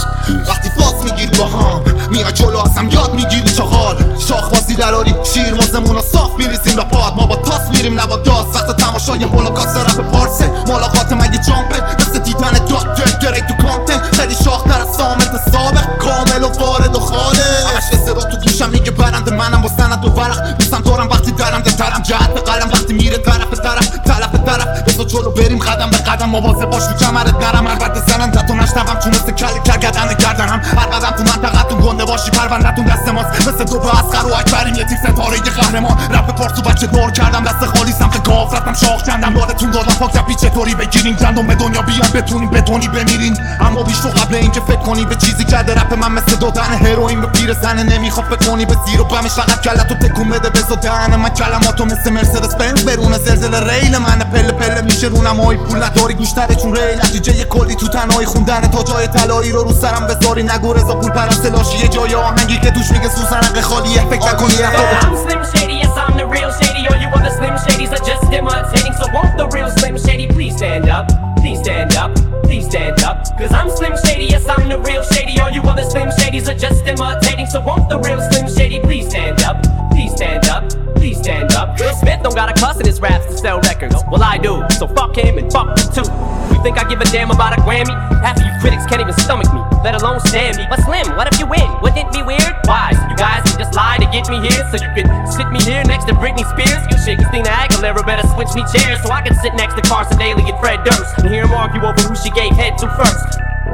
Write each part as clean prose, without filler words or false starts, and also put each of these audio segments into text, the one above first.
وقتی فاس میگیری با هم میای جلو ازم یاد میگیری چغال شاخ بازی دراری شیر مزمونا صاف میریزیم رپات ما با تاس میریم نه با داس وقت تماشای هولوکاست رپ پارسه ملاقات مگه جامپه مثل دیدن داکتر گری تو کانتن خیلی شاختر از سامت سابق کامل و وارد و خاله همش صدا تو گوشم میگه برنده منم با سند و ورق دوستم دارم وقتی درم دارم جهت به قلم وقتی میره طرف بسا جلو بریم قدم به قدم مواظب باش رو کمرت نرم البته زنم تا نشنوم چون مثل کلی کرگدن گردنم هر قدم تو منطقتون گنده باشی پروندتون دست ماست مثل دو به اسقر و اکبریم یه تیم ستاره قهرمان رپ پارسو بچه دور کردم دست خالی سمت گاف رفتم شاخ کندم یادتون دادم پاک رپی چطوری بگیرین گندم به دنیا بیان بتونین بتونی بمیرین اما بیش تو قبل اینکه فکر کنی به چیزی کرده رپ من مثل دادن هروئین به پیر زنه نمیخواد فکر کنی به زیر و بمش فقط کلتو تکون بده بزا دهن من کلماتو مثل مرسدس بنز برونه زلزله ریل من پله میشه رونمایی پول نداری گوشتره چون ریل نتیجه کلی تو تنهایی خوندن تا جای طلایی رو سرم بذاری نگو رضا پول پرست لاشی یه جای آهنگی که توش میگه سوزنق خالیه فکر نکنی I'm Slim Shady, yes I'm the real Shady. All you other Slim Shadys are just imitating. So won't the real Slim Shady please stand up? Please stand up, please stand up. Cause I'm Slim Shady, yes I'm the real Shady. All you other Slim Shadys are just imitating. So won't the real Slim Shady please stand up? Please stand up, please stand up. Will Smith don't got a cuss in his raps to sell records. Well I do, so fuck him and fuck you too. You think I give a damn about a Grammy? Half of you critics can't even stomach me, let alone stand me. But Slim, what if you win? Wouldn't it be weird? Why? You guys can just lie to get me here, so you can sit me here next to Britney Spears. You shit Christina Aguilera better switch me chairs, so I can sit next to Carson Daly and Fred Durst and hear them argue over who she gave head to first.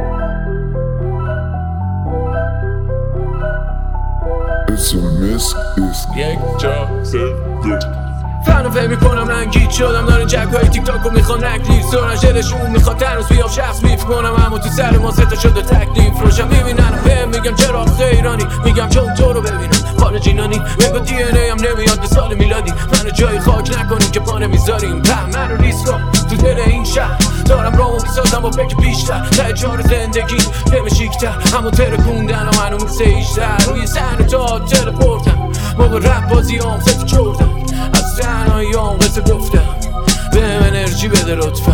It's a miss, it's یک جا فنو فهم میکنم من گیت شدم دارین جک های تیک تاک رو میخوان نکلیف سرن جلشون میخواد تنوز بیام شخص بیف کنم اما تو سر ما ستا شده تکلیف روشم میبینن بهم میگم چرا ایرانی میگم چون تو رو ببینم خارجی نانی بگو دی ان ای هم نمیاد به سال میلادی منو جای خاک نکنیم که پا نمیذاریم من رو ریسک تو دل این شهر دارم راهو میسازم با فکر بیشتر تجار زندگی نمیشیکتر همون ترکوندن و منو مثل ایشتر روی سن و تا تلپورتم موقع رپ بازی هم ست چوردم از تنهایی هم قصه گفتم بهم انرژی بده لطفا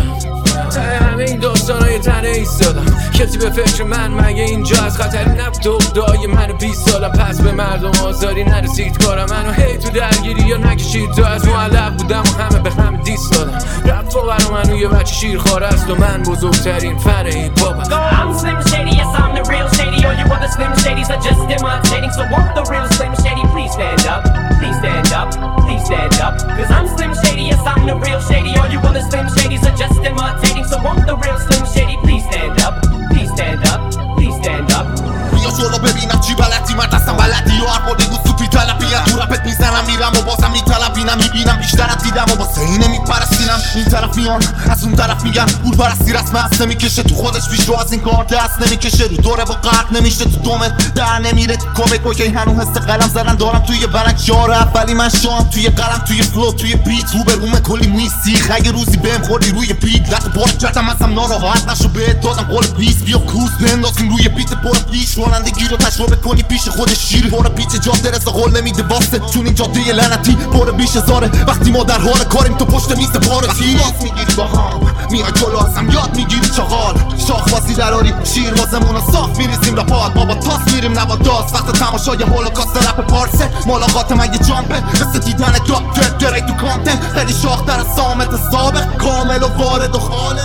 همه این داستانای تنه ایستادم کسی به فکر من مگه اینجا از خطری نبود اقدای منو 20 سالم پس به مردم آزاری نرسید کارم منو هی تو درگیری یا نکشید تا از معلق بودم و همه به همه دیس دادم رفت برا منو یه بچه شیرخواره است و من بزرگترین فن هیپ هاپم I'm Slim Shady, yes I'm the real Shady. All you other Slim Shadys are just imitating. So won't the real Slim Shady please stand up? Please stand up, please stand up. Cause I'm Slim Shady, yes I'm the real Shady. All you other Slim Shadys are just imitating. So won't the real Slim Shady please stand up? Please stand up, please stand up. بیا جلو ببینم چی بلدی من دستم بلدی و هر بردی گوز تو پی طلبی تو رپت میزنم میرم و بازم میطلبینم میبینم بیشترت دیدم و واسه اینه میپرستینم این طرف میان از اون طرف میگن پول پرستی رسم هست نمیکشه تو خودش پیش رو از این کار دست نمیکشه رو دوره با قرق نمیشه تو دومت در نمیره تو کمک اوکی هنو حس قلم زدن دارم توی برک جار اولی من شام توی قلم توی فلو توی بیت رو به روم کلی میسیخ اگه روزی بهم خوردی روی بیت لحظه بارک کردم ازم ناراحت نشو بهت دادم قول پیس بیا کوس بندازیم روی بیت پر پیش رانندگی رو تجربه کنی پیش خود شیر پر پیچ جاده رسا قول نمیده واسه چون این جاده لعنتی پر بیش هزاره وقتی ما در حال کاریم تو پشت میز پارتی ماس میگیری با هم میای جلو ازم یاد میگیری چغال شاخ بازی دراری شیر واسمون صاف میریزیم رپات ما با تاس میریم نه با داس وقت تماشای هولوکاست رپ پارسه ملاقات مگه جامپه مثل دیدن داکتر گری تو کانتن خیلی شاختر از سامت سابق کامل و وارد و خاله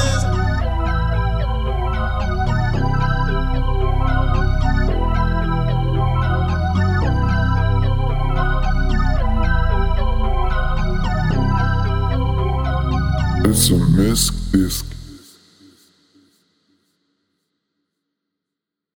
a miss, it's